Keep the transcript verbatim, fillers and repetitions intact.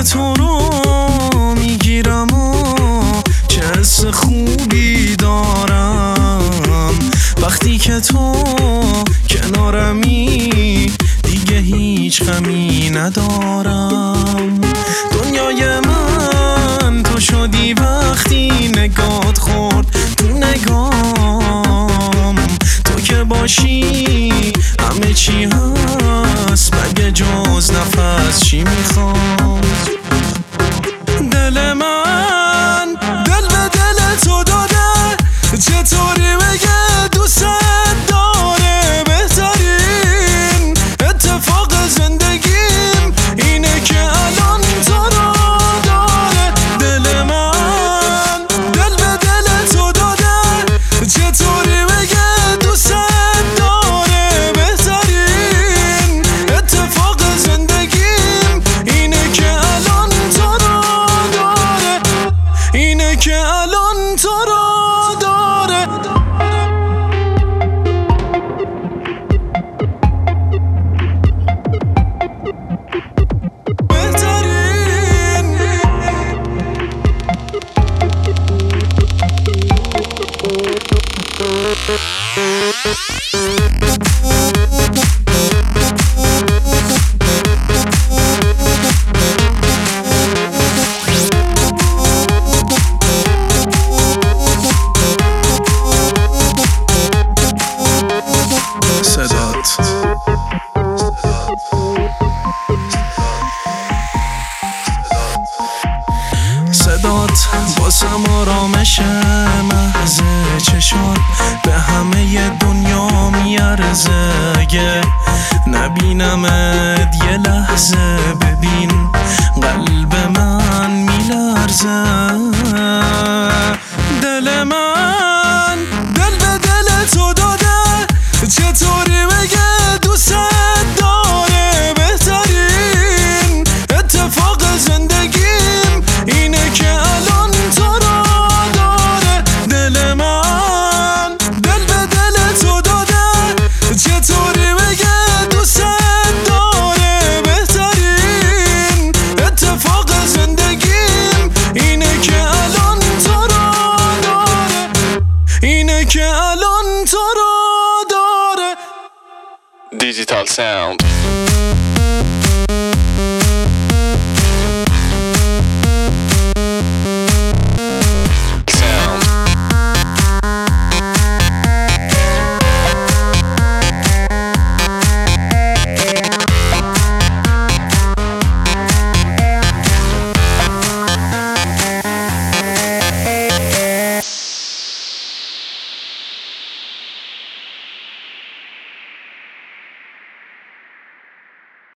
تو رو میگیرم و چه حس خوبی دارم وقتی که تو کنارمی، دیگه هیچ غمی ندارم. دنیای من تو شدی وقتی نگات خورد تو نگام. تو که باشی همه چی هست، مگه جز نفس چی میخوام؟ دل من دل به دل تو داده، چطوری بگه دوست داره؟ بهترین اتفاق زندگیم اینه که الان تو رو داره. دل من دل به دل تو داده، چطوری بگه دوست داره؟ بهترین اتفاق زندگیم اینه که الان تو رو داره، اینه که الان تو رو داره. بهترین صدات صدات واسم آرامش محض چشات به همه دنیا میارزه. اگه نبینمت یه لحظه، ببین قلب من میلرزه. دل من دل به دل تو داده، چطوری بگه دوست داره؟ بهترین اتفاق زندگیم اینه که الان تو رو داره. دل من دل به دل تو داده، چطوری بگه دوست داره؟ بهترین اتفاق زندگیم اینه که الان تو رو داره، اینه که الان تو رو داره. Digital Sound.